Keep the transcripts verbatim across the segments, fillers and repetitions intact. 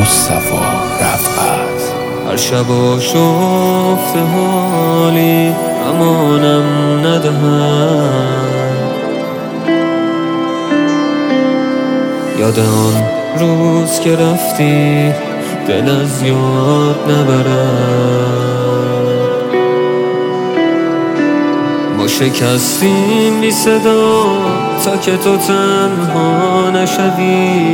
مصطفی رفعت. هر شب آشفته حالی امانم ندهد، یاد آن روز که رفتی دل از یاد نبرد. ما شکستیم بی صدا تا که تو تنها نشوی،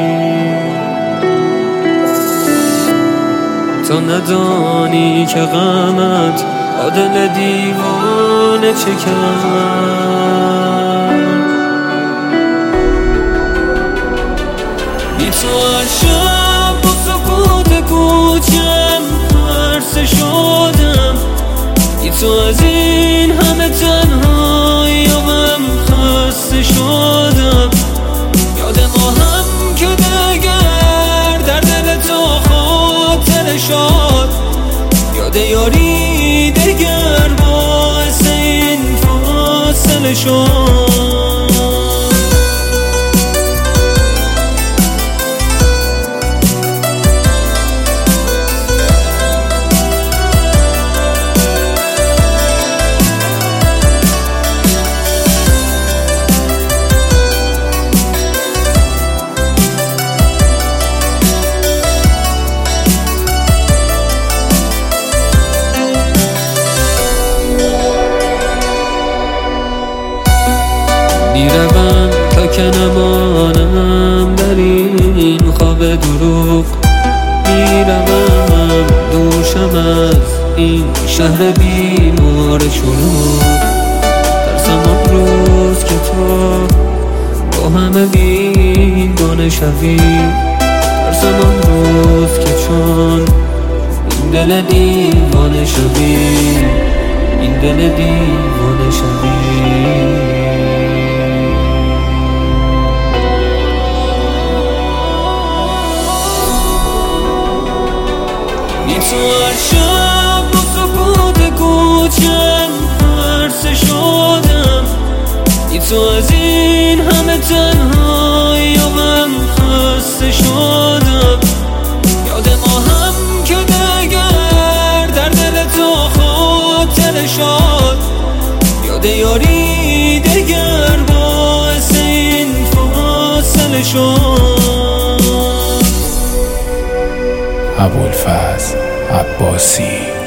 تا ندانی که غمت با دل دیوانه چه کرد. بی تو هر شب با سکوت کوچم پرسه شدم، بی تو از این همه تنهایی هم خسته شدم. یاد ما هم که دگر در دل تو خاطر شد، یاد یاری دگر باعث این فاصله شد. میروم تا که نمانم در این خواب دروغ، میروم دوشم از این شهر بیمار شلوغ. ترسم آن روز که تو با همه بیگانه شوی، ترسم آن روز که چون این دل دیوانه شوی، این دل دیوانه شوی. بی تو هر شب با سکوت کوچم پرسه شدم، بی تو از این همه تنهایی هم خسته شدم. یاد ما هم که دگر در دل تو خاطر شد، یاد یاری دگر باعث این فاصله شد. ابوالفضل عباسی.